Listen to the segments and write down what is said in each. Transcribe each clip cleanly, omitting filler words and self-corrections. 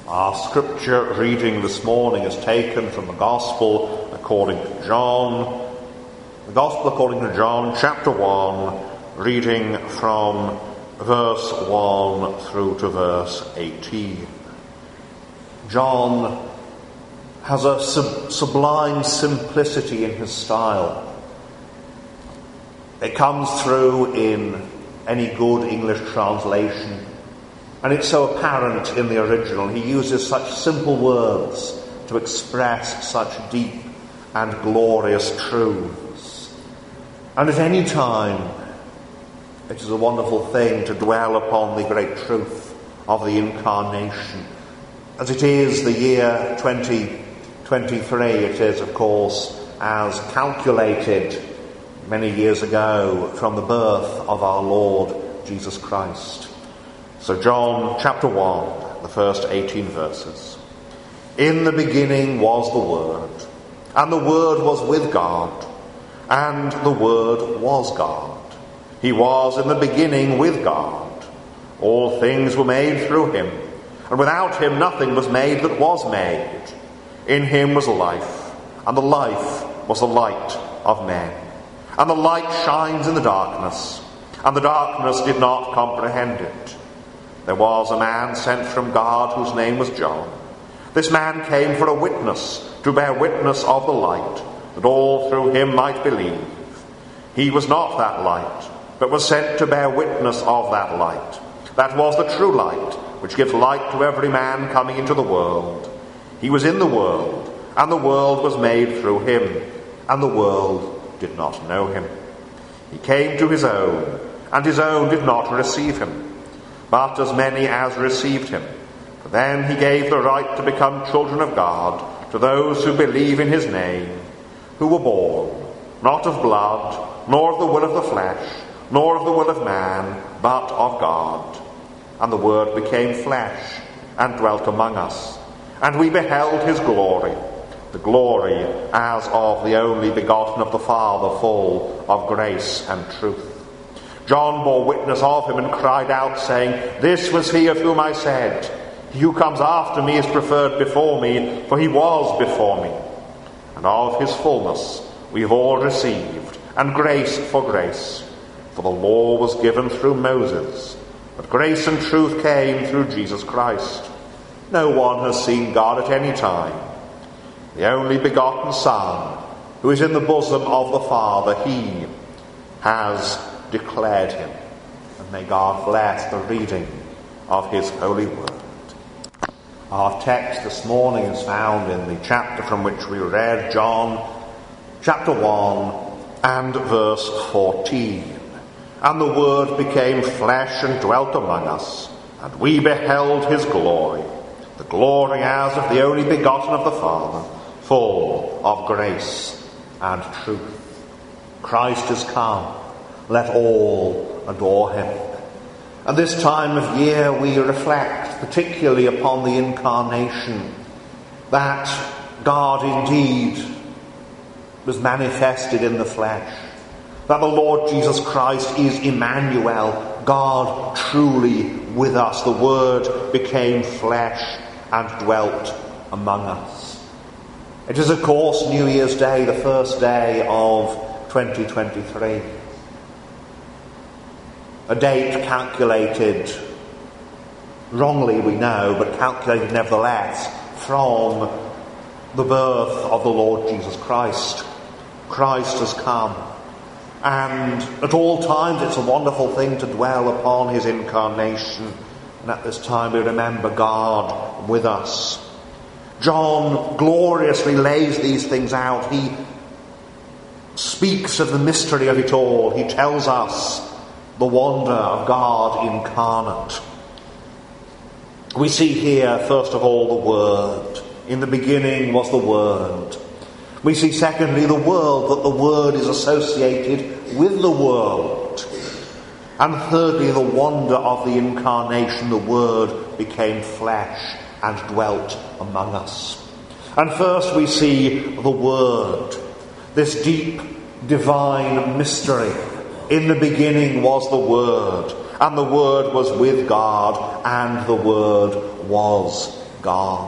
Our scripture reading this morning is taken from the Gospel according to John. The Gospel according to John, chapter 1, reading from verse 1 through to verse 18. John has a sublime simplicity in his style. It comes through in any good English translation. And it's so apparent in the original. He uses such simple words to express such deep and glorious truths. And at any time, it is a wonderful thing to dwell upon the great truth of the Incarnation. As it is the year 2023, it is, of course, as calculated many years ago from the birth of our Lord Jesus Christ. So John chapter 1, the first 18 verses. In the beginning was the Word, and the Word was with God, and the Word was God. He was in the beginning with God. All things were made through him, and without him nothing was made that was made. In him was life, and the life was the light of men. And the light shines in the darkness, and the darkness did not comprehend it. There was a man sent from God whose name was John. This man came for a witness, to bear witness of the light, that all through him might believe. He was not that light, but was sent to bear witness of that light. That was the true light, which gives light to every man coming into the world. He was in the world, and the world was made through him, and the world did not know him. He came to his own, and his own did not receive him. But as many as received him, for them he gave the right to become children of God, to those who believe in his name, who were born, not of blood, nor of the will of the flesh, nor of the will of man, but of God. And the Word became flesh, and dwelt among us. And we beheld his glory, the glory as of the only begotten of the Father, full of grace and truth. John bore witness of him and cried out, saying, This was he of whom I said, He who comes after me is preferred before me, for he was before me. And of his fullness we have all received, and grace for grace. For the law was given through Moses, but grace and truth came through Jesus Christ. No one has seen God at any time. The only begotten Son, who is in the bosom of the Father, he has declared him. And may God bless the reading of his holy word. Our text this morning is found in the chapter from which we read, John chapter 1 and verse 14. And the Word became flesh and dwelt among us, and we beheld his glory, the glory as of the only begotten of the Father, full of grace and truth. Christ is come. Let all adore him. At this time of year we reflect particularly upon the Incarnation, that God indeed was manifested in the flesh, that the Lord Jesus Christ is Emmanuel, God truly with us. The Word became flesh and dwelt among us. It is, of course, New Year's Day, the first day of 2023. A date calculated, wrongly we know, but calculated nevertheless, from the birth of the Lord Jesus Christ. Christ has come. And at all times it's a wonderful thing to dwell upon his incarnation. And at this time we remember God with us. John gloriously lays these things out. He speaks of the mystery of it all. He tells us the wonder of God incarnate. We see here, first of all, the Word. In the beginning was the Word. We see, secondly, the world, that the Word is associated with the world. And thirdly, the wonder of the Incarnation, the Word became flesh and dwelt among us. And first we see the Word, this deep divine mystery. In the beginning was the Word, and the Word was with God, and the Word was God.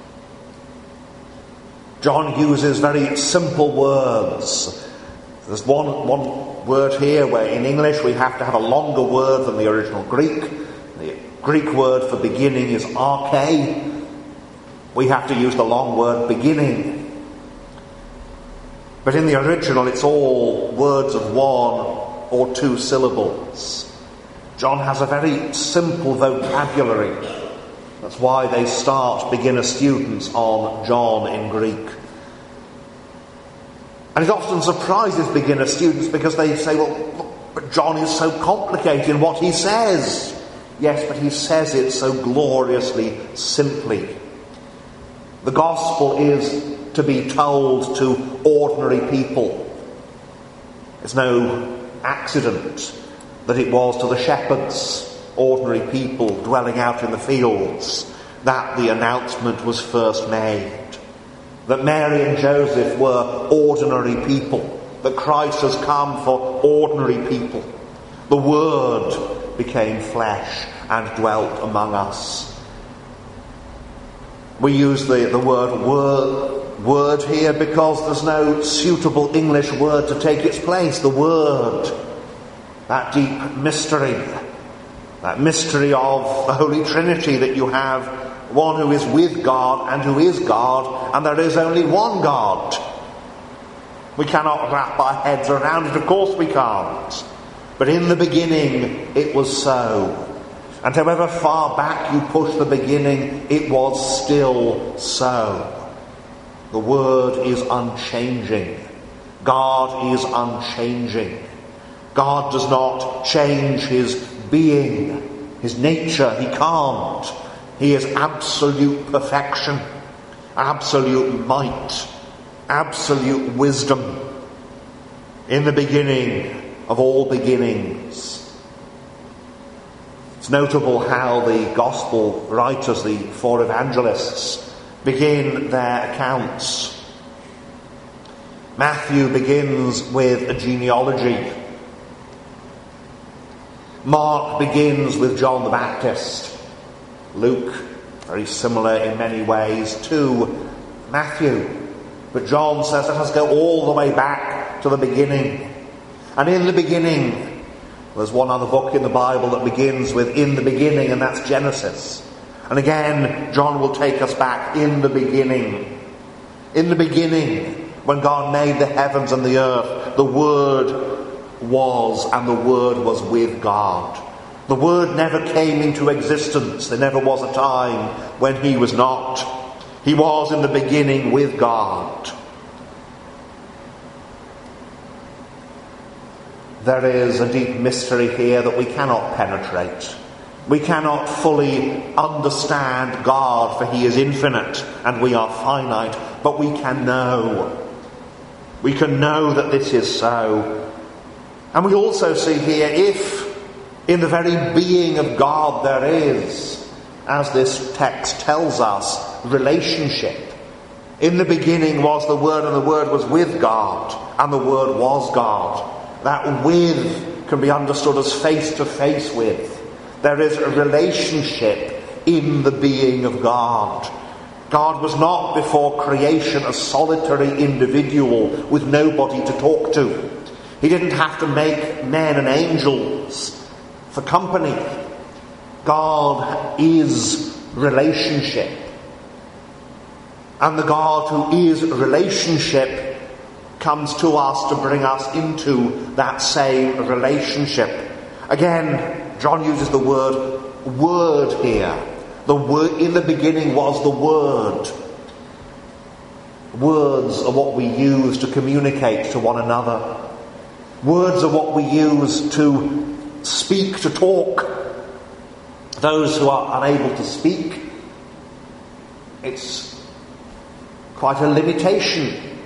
John uses very simple words. There's one word here where in English we have to have a longer word than the original Greek. The Greek word for beginning is arche. We have to use the long word beginning. But in the original it's all words of one or two syllables. John has a very simple vocabulary. That's why they start beginner students on John in Greek. And it often surprises beginner students because they say, well, look, but John is so complicated in what he says. Yes, but he says it so gloriously simply. The gospel is to be told to ordinary people. It's no accident that it was to the shepherds, ordinary people dwelling out in the fields, that the announcement was first made. That Mary and Joseph were ordinary people. That Christ has come for ordinary people. The Word became flesh and dwelt among us. We use the word here because there's no suitable English word to take its place. The Word, that deep mystery, that mystery of the Holy Trinity, that you have one who is with God and who is God, and there is only one God. We cannot wrap our heads around it, of course we can't. But in the beginning it was so. And however far back you push the beginning, it was still so. The Word is unchanging. God is unchanging. God does not change his being, his nature. He can't. He is absolute perfection, absolute might, absolute wisdom. In the beginning of all beginnings. It's notable how the gospel writers, the four evangelists, begin their accounts. Matthew begins with a genealogy. Mark begins with John the Baptist. Luke, very similar in many ways to Matthew. But John says, let us go all the way back to the beginning. And in the beginning, there's one other book in the Bible that begins with in the beginning, and that's Genesis. And again, John will take us back in the beginning. In the beginning, when God made the heavens and the earth, the Word was, and the Word was with God. The Word never came into existence. There never was a time when he was not. He was in the beginning with God. There is a deep mystery here that we cannot penetrate. We cannot fully understand God, for he is infinite and we are finite, but we can know. We can know that this is so. And we also see here, if in the very being of God there is, as this text tells us, relationship. In the beginning was the Word, and the Word was with God, and the Word was God. That with can be understood as face to face with. There is a relationship in the being of God. God was not before creation a solitary individual with nobody to talk to. He didn't have to make men and angels for company. God is relationship. And the God who is relationship comes to us to bring us into that same relationship. Again, John uses the word here. The word in the beginning was the Word. Words are what we use to communicate to one another. Words are what we use to speak, to talk. Those who are unable to speak, it's quite a limitation.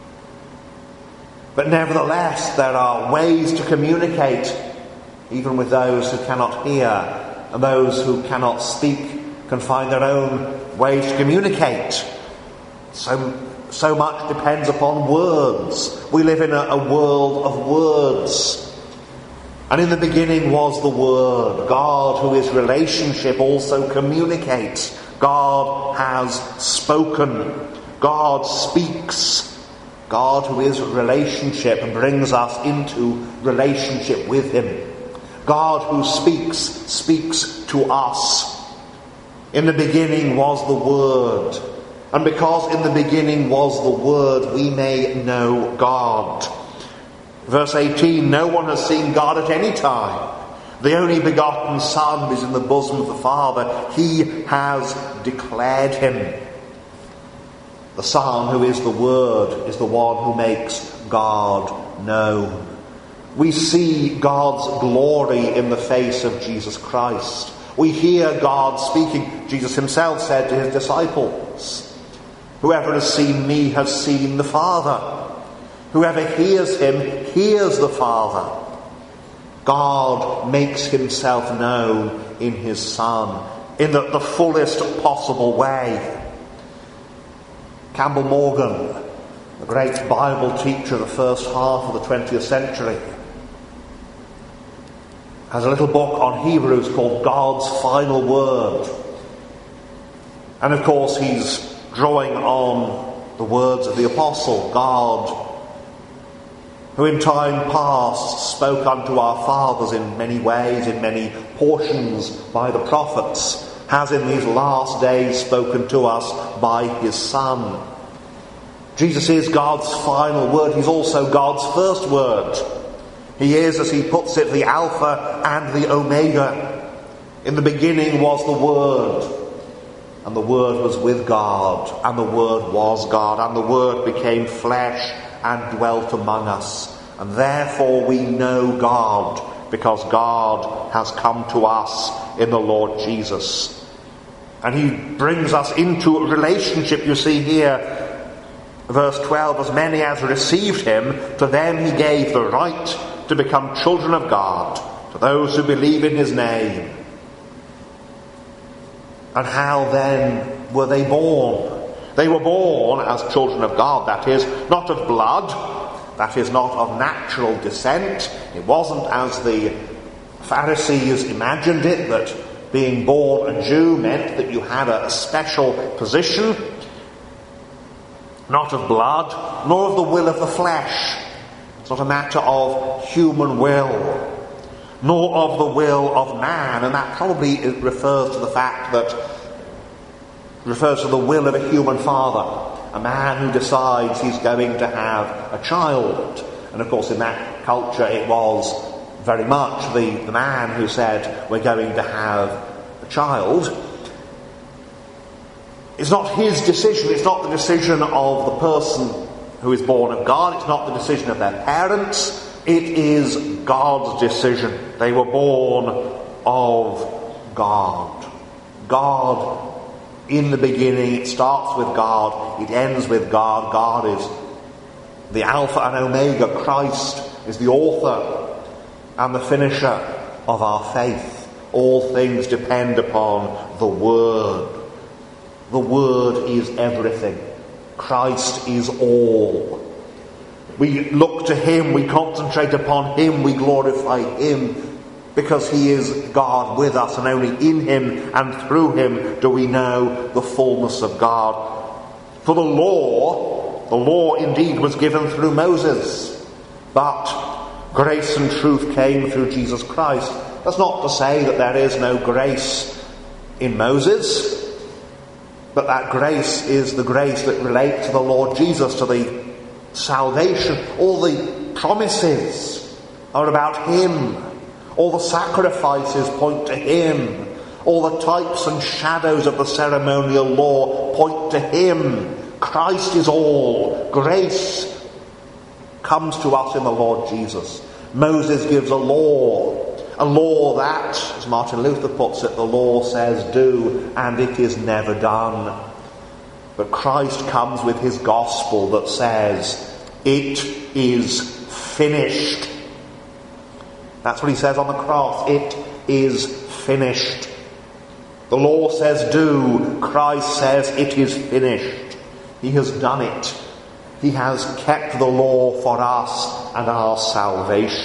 But nevertheless, there are ways to communicate, even with those who cannot hear, and those who cannot speak can find their own ways to communicate. So much depends upon words. We live in a world of words. And in the beginning was the Word. God, who is relationship, also communicates. God has spoken. God speaks. God, who is relationship, brings us into relationship with him. God, who speaks to us. In the beginning was the Word. And because in the beginning was the Word, we may know God. Verse 18, no one has seen God at any time. The only begotten Son is in the bosom of the Father. He has declared him. The Son, who is the Word, is the one who makes God known. We see God's glory in the face of Jesus Christ. We hear God speaking. Jesus himself said to his disciples, whoever has seen me has seen the Father. Whoever hears him hears the Father. God makes himself known in his Son in the fullest possible way. Campbell Morgan, the great Bible teacher of the first half of the 20th century, has a little book on Hebrews called God's Final Word. And of course he's drawing on the words of the Apostle, God, who in time past spoke unto our fathers in many ways, in many portions by the prophets, has in these last days spoken to us by his Son. Jesus is God's final word. He's also God's first word. He is, as he puts it, the Alpha and the Omega. In the beginning was the Word, and the Word was with God, and the Word was God, and the Word became flesh and dwelt among us. And therefore we know God, because God has come to us in the Lord Jesus. And he brings us into a relationship, you see here, verse 12, as many as received him, to them he gave the right to become children of God, to those who believe in his name. And how then were they born? They were born as children of God, that is, not of blood, that is, not of natural descent. It wasn't as the Pharisees imagined it, that being born a Jew meant that you had a special position. Not of blood, nor of the will of the flesh. It's not a matter of human will, nor of the will of man. And that probably refers to the fact that refers to the will of a human father, a man who decides he's going to have a child. And of course in that culture it was very much the man who said, we're going to have a child. It's not his decision, it's not the decision of the person who is born of God, it's not the decision of their parents, it is God's decision. They were born of God. God in the beginning, it starts with God, it ends with God. God is the Alpha and Omega. Christ is the author and the finisher of our faith. All things depend upon the Word. The Word is everything. Christ is all. We look to him, we concentrate upon him, we glorify him, because he is God with us, and only in him and through him do we know the fullness of God. For the law indeed was given through Moses, but grace and truth came through Jesus Christ. That's not to say that there is no grace in Moses, but that grace is the grace that relates to the Lord Jesus, to the salvation. All the promises are about him. All the sacrifices point to him. All the types and shadows of the ceremonial law point to him. Christ is all. Grace comes to us in the Lord Jesus. Moses gives a law that, as Martin Luther puts it, the law says do, and it is never done. But Christ comes with his gospel that says, it is finished. That's what he says on the cross. It is finished. The law says do. Christ says it is finished. He has done it. He has kept the law for us and our salvation.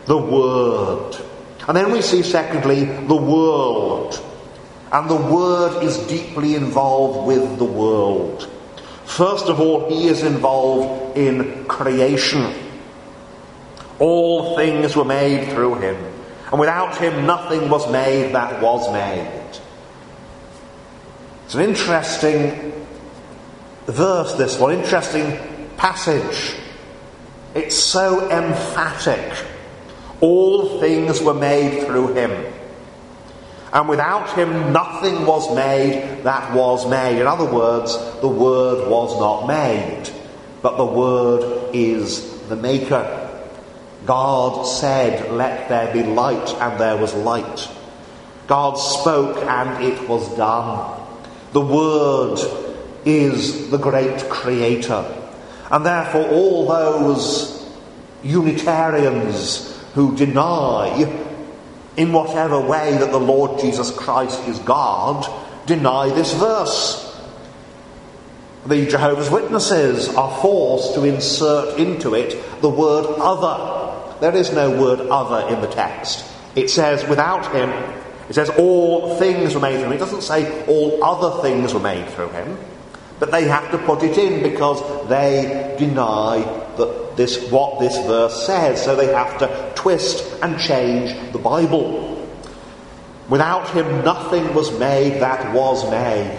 the Word. And then we see, secondly, the world. And the Word is deeply involved with the world. First of all, he is involved in creation. All things were made through him, and without him nothing was made that was made. It's an interesting verse, this one, interesting passage. It's so emphatic. All things were made through him, and without him nothing was made that was made. In other words, the Word was not made, but the Word is the maker. God said, "Let there be light," and there was light. God spoke, and it was done. The Word is the great creator. And therefore all those Unitarians who deny in whatever way that the Lord Jesus Christ is God, deny this verse. The Jehovah's Witnesses are forced to insert into it the word other. There is no word other in the text. It says without him, it says all things were made through him. It doesn't say all other things were made through him, but they have to put it in because they deny that what this verse says, so they have to twist and change the Bible. Without him nothing was made that was made.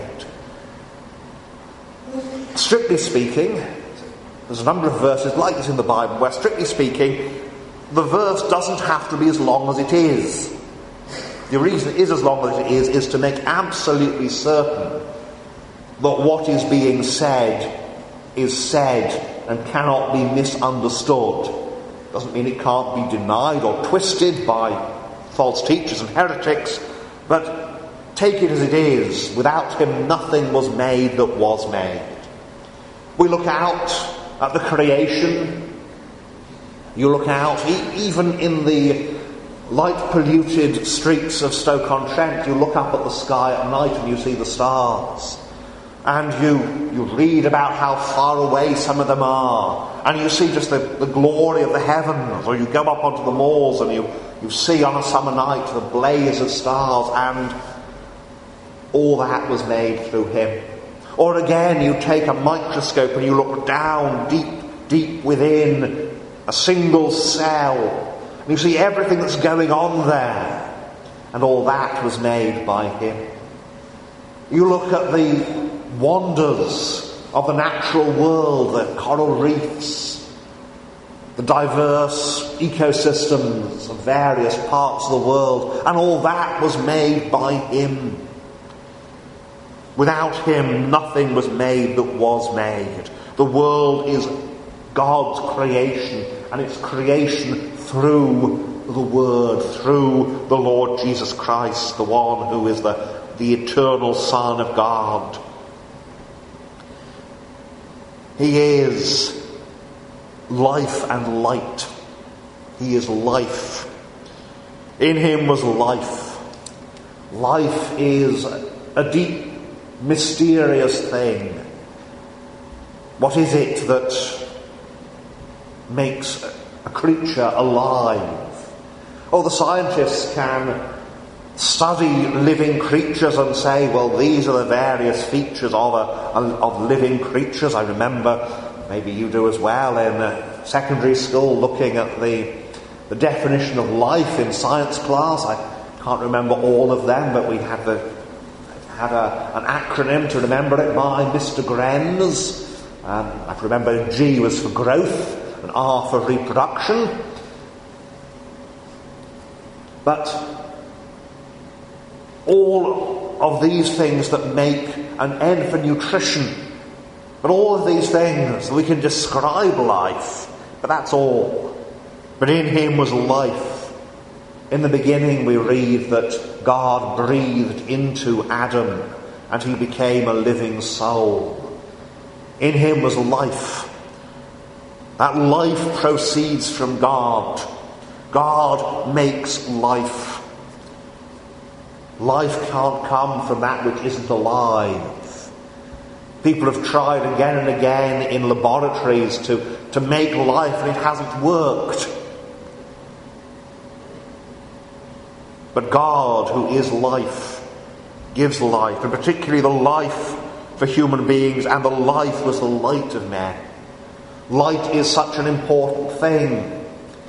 Strictly speaking, there's a number of verses like this in the Bible where, strictly speaking, the verse doesn't have to be as long as it is. The reason it is as long as it is to make absolutely certain that what is being said is said and cannot be misunderstood. Doesn't mean it can't be denied or twisted by false teachers and heretics, but take it as it is. Without him nothing was made that was made. We look out at the creation. You look out, even in the light-polluted streets of Stoke-on-Trent, you look up at the sky at night and you see the stars. And you read about how far away some of them are. And you see just the glory of the heavens. Or you go up onto the moors and you see on a summer night the blaze of stars. And all that was made through him. Or again, you take a microscope and you look down deep within a single cell. And you see everything that's going on there. And all that was made by him. You look at the wonders of the natural world, the coral reefs, the diverse ecosystems of various parts of the world, and all that was made by him. Without him, nothing was made that was made. The world is God's creation, and it's creation through the Word, through the Lord Jesus Christ, the one who is the eternal Son of God. He is life and light. He is life. In him was life. Life is a deep, mysterious thing. What is it that makes a creature alive? Oh, the scientists can study living creatures and say, well, these are the various features of living creatures. I remember, maybe you do as well, in secondary school looking at the definition of life in science class. I can't remember all of them, but we had an acronym to remember it by Mr. Grenz. I can remember G was for growth and R for reproduction. But all of these things that make an end for nutrition, but all of these things, we can describe life, but that's all. But in him was life. In the beginning we read that God breathed into Adam and he became a living soul. In him was life. That life proceeds from God. God makes life. Life can't come from that which isn't alive. People have tried again and again in laboratories to make life, and it hasn't worked. But God, who is life, gives life, and particularly the life for human beings, and the life was the light of men. Light is such an important thing.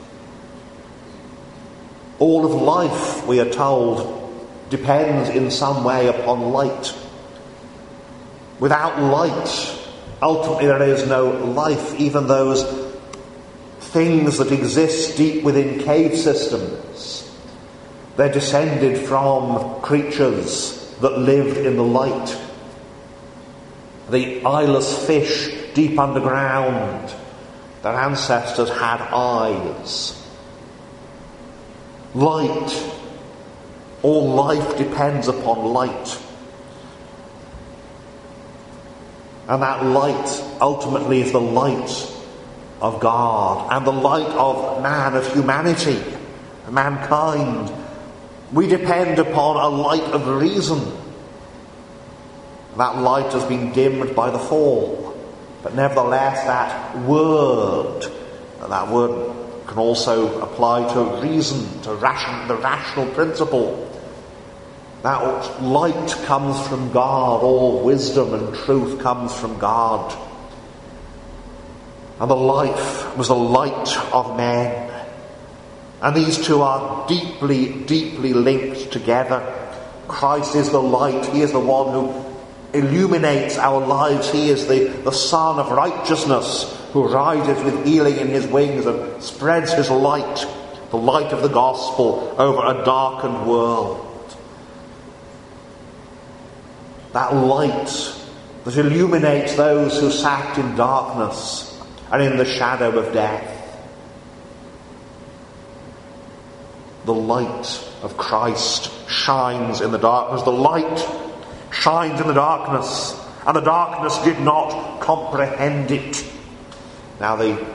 All of life, we are told, depends in some way upon light. Without light, ultimately there is no life. Even those things that exist deep within cave systems, they're descended from creatures that lived in the light. The eyeless fish deep underground, their ancestors had eyes. Light. All life depends upon light. And that light ultimately is the light of God and the light of man, of humanity, mankind. We depend upon a light of reason. That light has been dimmed by the fall. But nevertheless, that word can also apply to reason, to the rational principle. That light comes from God. All wisdom and truth comes from God. And the life was the light of men. And these two are deeply, deeply linked together. Christ is the light. He is the one who illuminates our lives. He is the Son of righteousness who rises with healing in his wings and spreads his light, the light of the gospel, over a darkened world. That light that illuminates those who sat in darkness and in the shadow of death. The light of Christ shines in the darkness. The light shines in the darkness, and the darkness did not comprehend it. Now the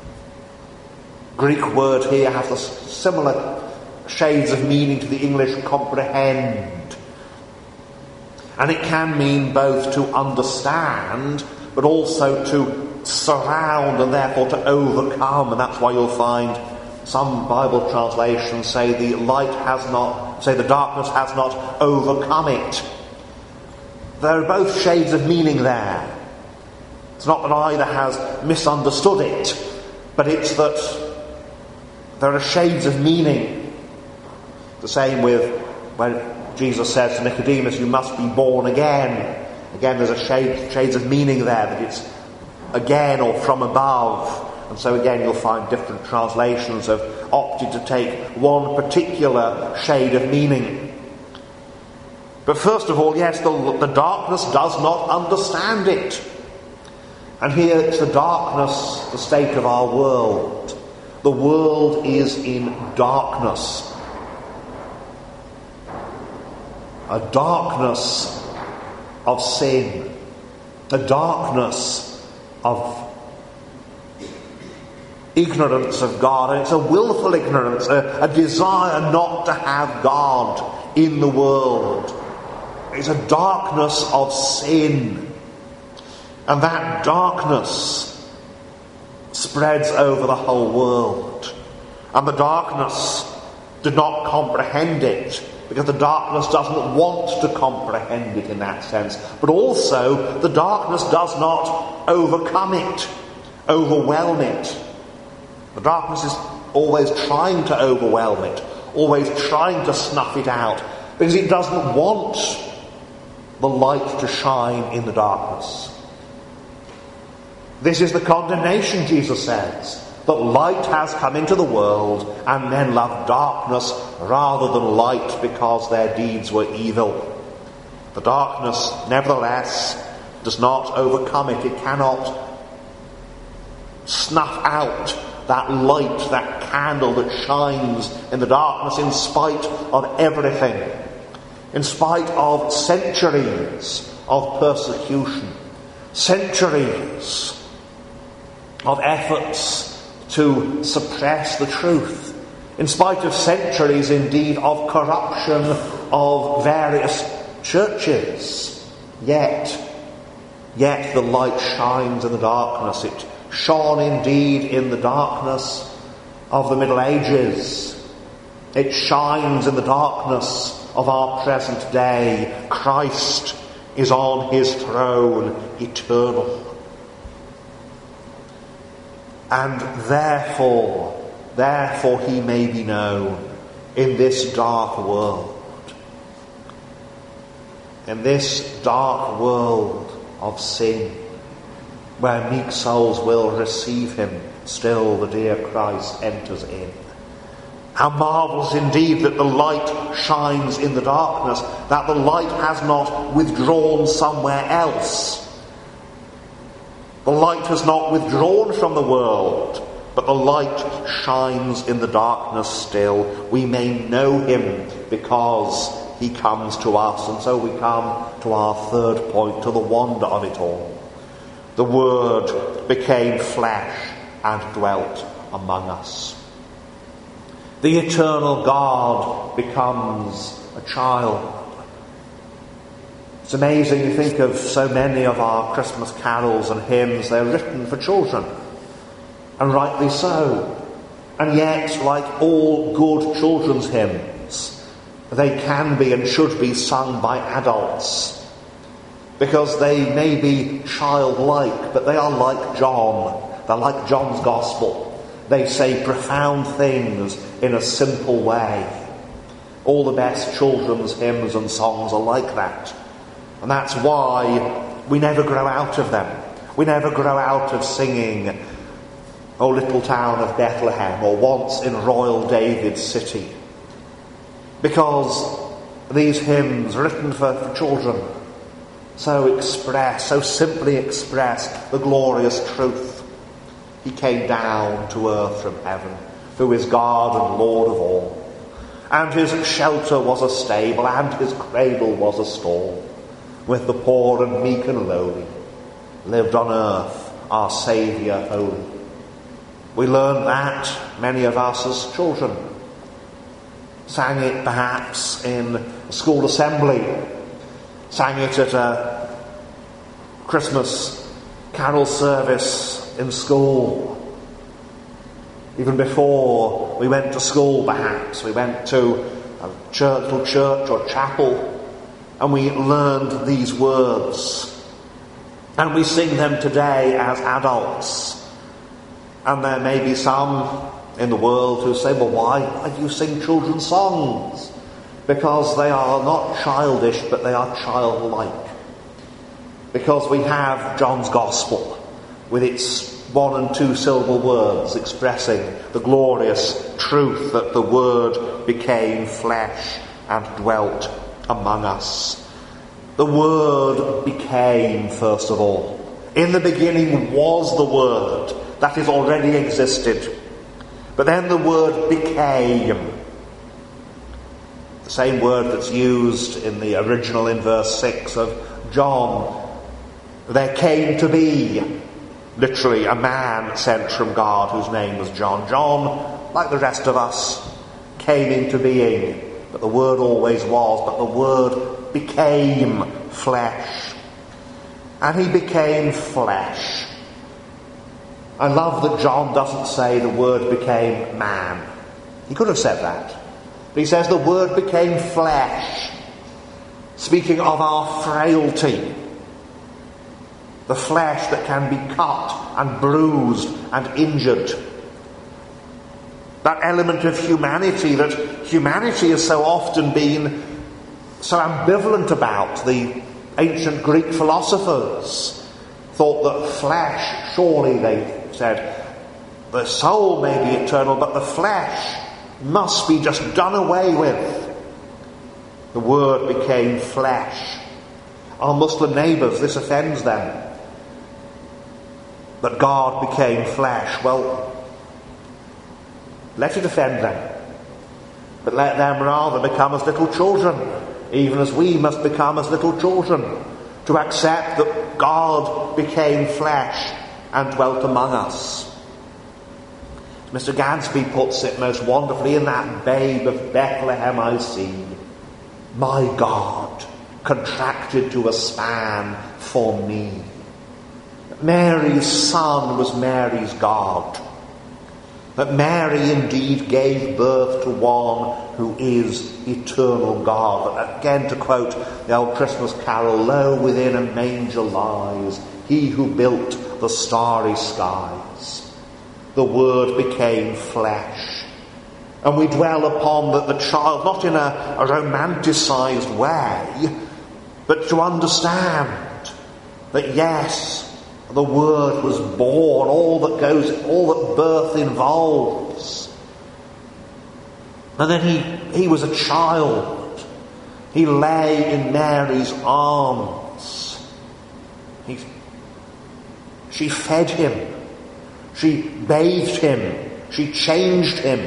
Greek word here has the similar shades of meaning to the English comprehend. And it can mean both to understand, but also to surround and therefore to overcome. And that's why you'll find some Bible translations say the darkness has not overcome it. There are both shades of meaning there. It's not that either has misunderstood it, but it's that there are shades of meaning. The same with when Jesus says to Nicodemus, you must be born again. Again, there's a shades of meaning there, that it's again or from above. And so again, you'll find different translations have opted to take one particular shade of meaning. But first of all, yes, the darkness does not understand it. And here it's the darkness, the state of our world. The world is in darkness. A darkness of sin. A darkness of ignorance of God. And it's a willful ignorance, a desire not to have God in the world. It's a darkness of sin. And that darkness spreads over the whole world. And the darkness did not comprehend it, because the darkness doesn't want to comprehend it in that sense. But also, the darkness does not overcome it, overwhelm it. The darkness is always trying to overwhelm it, always trying to snuff it out, because it doesn't want the light to shine in the darkness. This is the condemnation, Jesus says, that light has come into the world, and men love darkness rather than light because their deeds were evil. The darkness, nevertheless, does not overcome it. It cannot snuff out that light, that candle that shines in the darkness in spite of everything, in spite of centuries of persecution, centuries of efforts to suppress the truth, in spite of centuries indeed of corruption of various churches. Yet the light shines in the darkness. It shone indeed in the darkness of the Middle Ages. It shines in the darkness of our present day. Christ is on his throne, eternal. And therefore he may be known in this dark world. In this dark world of sin, where meek souls will receive him, still the dear Christ enters in. How marvellous indeed that the light shines in the darkness, that the light has not withdrawn somewhere else. The light has not withdrawn from the world, but the light shines in the darkness still. We may know him because he comes to us. And so we come to our third point, to the wonder of it all. The Word became flesh and dwelt among us. The eternal God becomes a child. It's amazing to think of so many of our Christmas carols and hymns. They're written for children, and rightly so. And yet, like all good children's hymns, they can be and should be sung by adults, because they may be childlike, but they are like John. They're like John's Gospel. They say profound things in a simple way. All the best children's hymns and songs are like that. And that's why we never grow out of them. We never grow out of singing O Little Town of Bethlehem or Once in Royal David's City. Because these hymns, written for children, so simply express the glorious truth. He came down to earth from heaven, who is God and Lord of all. And his shelter was a stable, and his cradle was a stall. With the poor and meek and lowly, lived on earth our Saviour holy. We learned that, many of us as children. Sang it perhaps in a school assembly. Sang it at a Christmas carol service in school. Even before we went to school, perhaps we went to a little church or chapel, and we learned these words, and we sing them today as adults. And there may be some in the world who say, well, why do you sing children's songs? Because they are not childish, but they are childlike. Because we have John's Gospel with its 1 and 2 syllable words expressing the glorious truth that the Word became flesh and dwelt among us. The Word became, first of all. In the beginning was the Word. That is already existed. But then the Word became. The same word that's used in the original in verse 6 of John. There came to be, literally, a man sent from God whose name was John. John, like the rest of us, came into being. But the Word always was. But the Word became flesh. And he became flesh. I love that John doesn't say the Word became man. He could have said that. But he says the Word became flesh. Speaking of our frailty. The flesh that can be cut and bruised and injured. That element of humanity that humanity has so often been so ambivalent about. The ancient Greek philosophers thought that flesh, surely they said, the soul may be eternal, but the flesh must be just done away with. The Word became flesh. Our Muslim neighbours, this offends them. That God became flesh. Well, let it offend them. But let them rather become as little children, even as we must become as little children, to accept that God became flesh and dwelt among us. Mr. Gadsby puts it most wonderfully, in that babe of Bethlehem I see, my God contracted to a span for me. Mary's son was Mary's God. That Mary indeed gave birth to one who is eternal God. Again, to quote the old Christmas carol, "Lo, within a manger lies he who built the starry skies." The Word became flesh. And we dwell upon the child, not in a romanticised way, but to understand that yes, the Word was born, all that birth involves. And then he was a child. He lay in Mary's arms. She fed him. She bathed him. She changed him.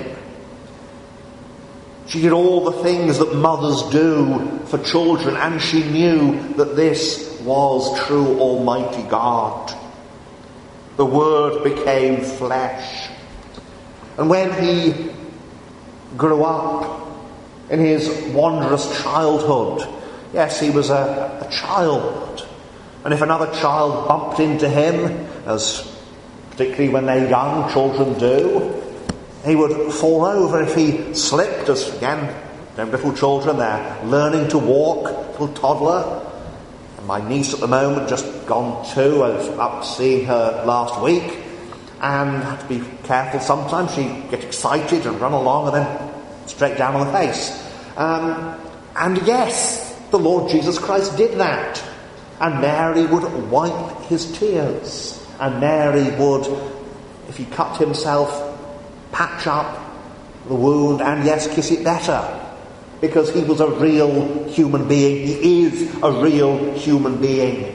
She did all the things that mothers do for children, and she knew that this was true Almighty God. The Word became flesh. And when he grew up in his wondrous childhood, yes, he was a child. And if another child bumped into him, as particularly when they're young, children do, he would fall over if he slipped, as again, little children, they're learning to walk, little toddler. And my niece at the moment, just gone too, I was up seeing her last week, and had to be careful sometimes. She'd get excited and run along and then straight down on the face. And yes, the Lord Jesus Christ did that. And Mary would wipe his tears. And Mary would, if he cut himself, patch up the wound and, yes, kiss it better. Because he was a real human being. He is a real human being.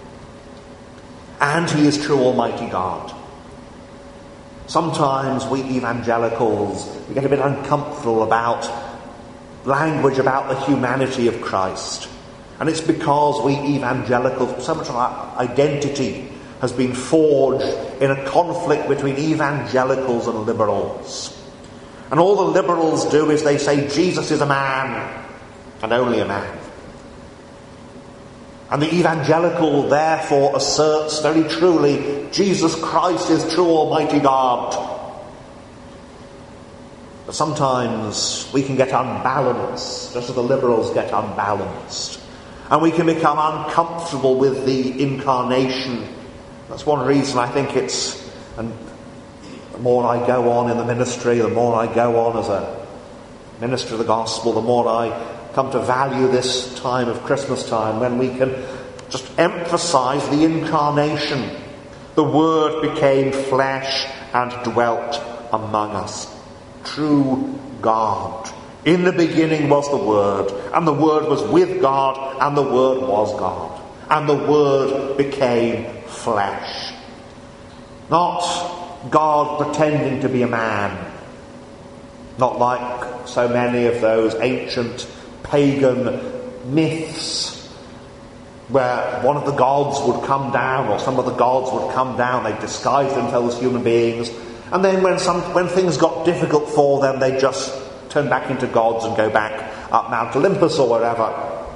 And he is true Almighty God. Sometimes we evangelicals, we get a bit uncomfortable about language about the humanity of Christ. And it's because we evangelicals, so much of our identity has been forged in a conflict between evangelicals and liberals. And all the liberals do is they say Jesus is a man, and only a man. And the evangelical therefore asserts very truly, Jesus Christ is true Almighty God. But sometimes we can get unbalanced, just as the liberals get unbalanced. And we can become uncomfortable with the incarnation. That's one reason I think and the more I go on in the ministry, the more I go on as a minister of the gospel, the more I come to value this time of Christmas time when we can just emphasize the incarnation. The Word became flesh and dwelt among us. True God. In the beginning was the Word, and the Word was with God, and the Word was God. And the Word became flesh. Not God pretending to be a man. Not like so many of those ancient pagan myths where one of the gods would come down, or some of the gods would come down, they disguised themselves as human beings, and then when things got difficult for them, they just turn back into gods and go back up Mount Olympus or wherever.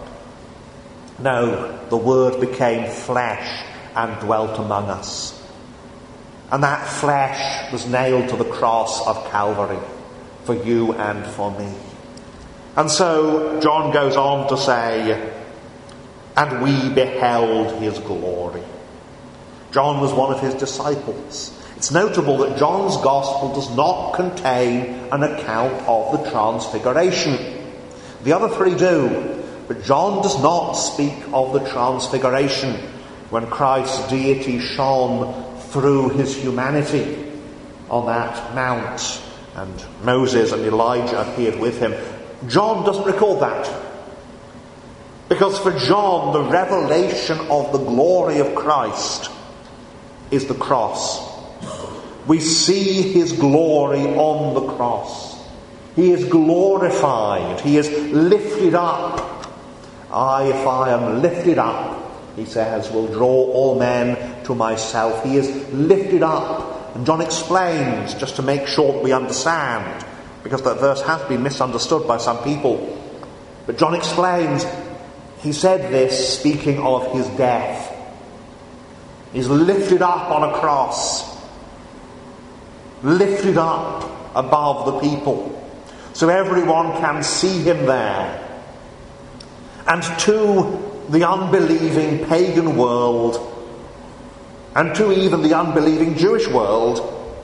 No, the Word became flesh and dwelt among us. And that flesh was nailed to the cross of Calvary for you and for me. And so John goes on to say, and we beheld his glory. John was one of his disciples. It's notable that John's Gospel does not contain an account of the Transfiguration. The other three do, but John does not speak of the Transfiguration, when Christ's deity shone through his humanity on that mount, and Moses and Elijah appeared with him. John doesn't record that. Because for John, the revelation of the glory of Christ is the cross. We see his glory on the cross. He is glorified. He is lifted up. If I am lifted up, he says, will draw all men to myself. He is lifted up. And John explains, just to make sure that we understand, because that verse has been misunderstood by some people. But John explains, he said this speaking of his death. He's lifted up on a cross. lifted up above the people, so everyone can see him there. And to the unbelieving pagan world, and to even the unbelieving Jewish world,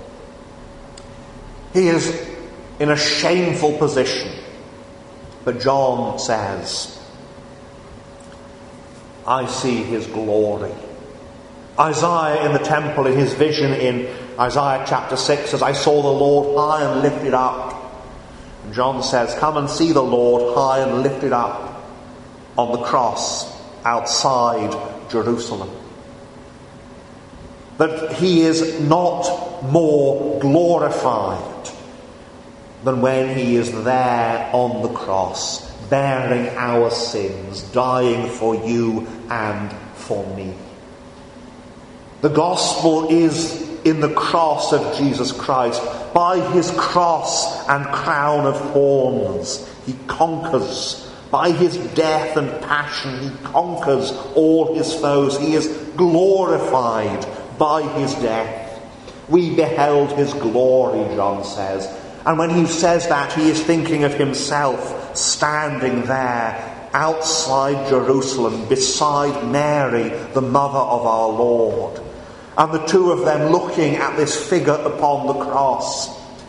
he is in a shameful position. But John says, I see his glory. Isaiah in the temple, in his vision in Isaiah chapter 6, says, I saw the Lord high and lifted up. And John says, come and see the Lord high and lifted up on the cross outside Jerusalem. That he is not more glorified than when he is there on the cross, bearing our sins, dying for you and for me. The gospel is in the cross of Jesus Christ. By his cross and crown of thorns, he conquers. By his death and passion, he conquers all his foes. He is glorified by his death. We beheld his glory, John says. And when he says that, he is thinking of himself standing there outside Jerusalem beside Mary, the mother of our Lord. And the two of them looking at this figure upon the cross.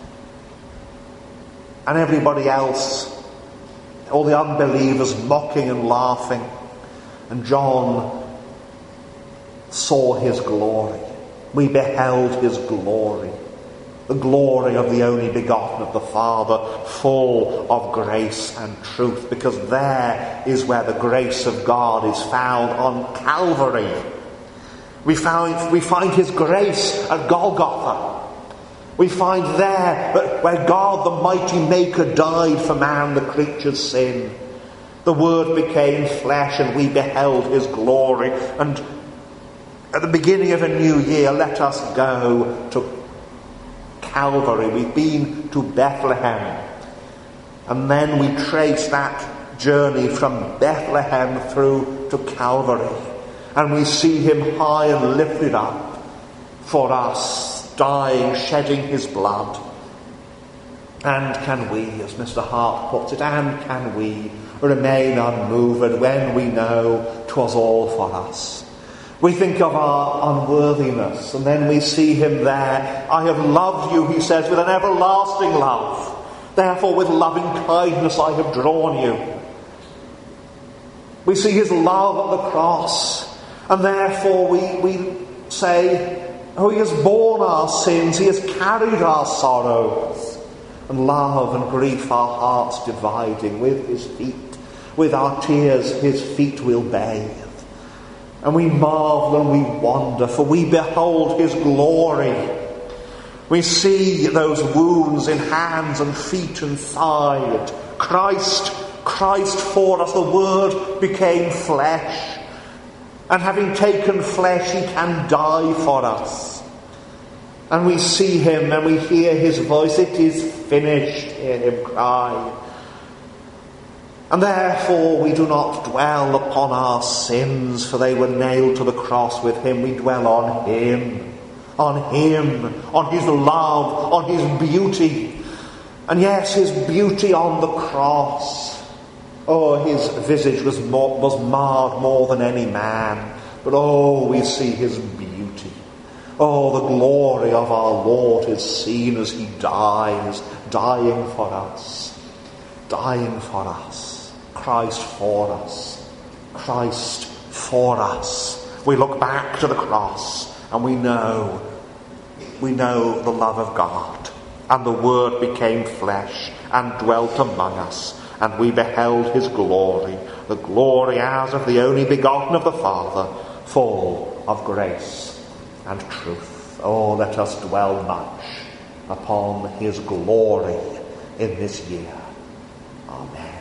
And everybody else, all the unbelievers, mocking and laughing. And John saw his glory. We beheld his glory. The glory of the only begotten of the Father, full of grace and truth. Because there is where the grace of God is found, on Calvary. We find his grace at Golgotha. We find there where God the mighty Maker died for man, the creature's sin. The Word became flesh and we beheld his glory. And at the beginning of a new year, let us go to Calvary. We've been to Bethlehem. And then we trace that journey from Bethlehem through to Calvary. And we see him high and lifted up for us, dying, shedding his blood. And can we, as Mr. Hart puts it, and can we remain unmoved when we know 'twas all for us? We think of our unworthiness, and then we see him there. I have loved you, he says, with an everlasting love. Therefore with loving kindness I have drawn you. We see his love at the cross. And therefore we say, oh, he has borne our sins, he has carried our sorrows. And love and grief our hearts dividing, with his feet, with our tears his feet will bathe. And we marvel and we wonder, for we behold his glory. We see those wounds in hands and feet and side. Christ for us, the Word became flesh. And having taken flesh, he can die for us. And we see him and we hear his voice, it is finished, hear him cry. And therefore we do not dwell upon our sins, for they were nailed to the cross with him. We dwell on him, on his love, on his beauty. And yes, his beauty on the cross. Oh, his visage was marred more than any man. But oh, we see his beauty. Oh, the glory of our Lord is seen as he dies, dying for us. Dying for us. Christ for us. Christ for us. We look back to the cross and we know the love of God. And the Word became flesh and dwelt among us. And we beheld his glory, the glory as of the only begotten of the Father, full of grace and truth. Oh, let us dwell much upon his glory in this year. Amen.